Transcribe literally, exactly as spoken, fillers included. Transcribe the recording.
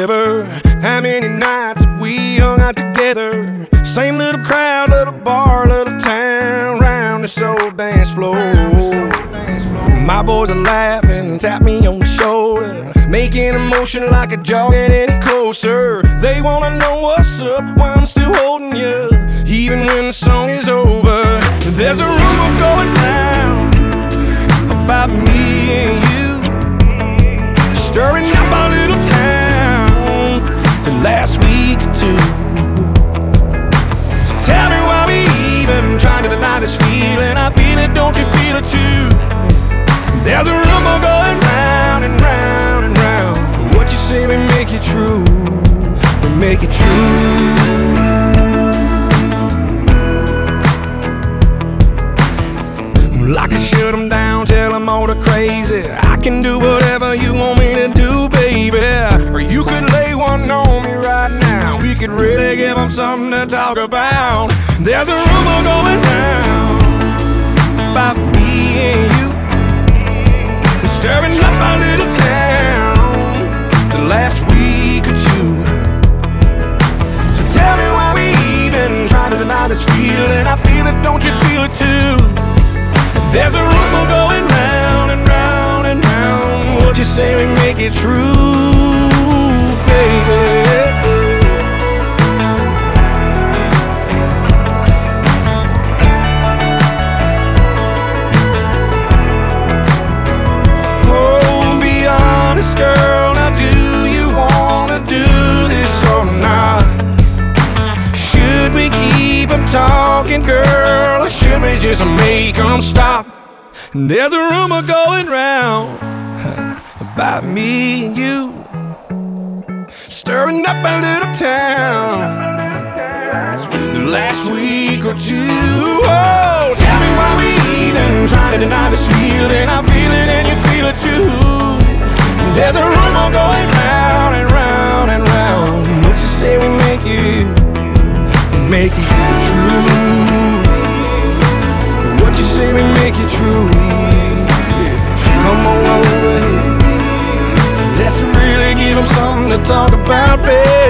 river. How many nights have we hung out together? Same little crowd, little bar, little town, round this old dance floor. My boys are laughing, tap me on the shoulder, making a motion like a jaw getting any closer. They wanna know what's up, why I'm still holding you, even when the song is over. There's a rumor going round about me and you, stirring up our little town the last week or two. So tell me why we even trying to deny this feeling. I feel it, don't you feel it too? There's a rumor going round and round and round. What you say, we make it true, we make it true. I can shut them down, tell them all the crazy. I can do whatever you want me to do, baby. Or you could lay one on me right now. We could really give them something to talk about. There's a rumor going round about me and you, stirring up our little town the last week or two. So tell me why we even try to deny this feeling. I feel it, don't you feel it too? There's a rumor going round and round and round. What you say, we make it true, baby. Oh, be honest, girl, now do you wanna do this or not? Should we keep them talking, girl, or should we just make them stop? There's a rumor going round about me and you, stirring up a little town the last week or two. Oh, tell me why we even trying to deny this feeling. I feel it and you feel it too. There's a rumor going round and round and round. What you say, we make it, make it true. What you say, we make it true. Come on over here, let's really give them something to talk about, baby.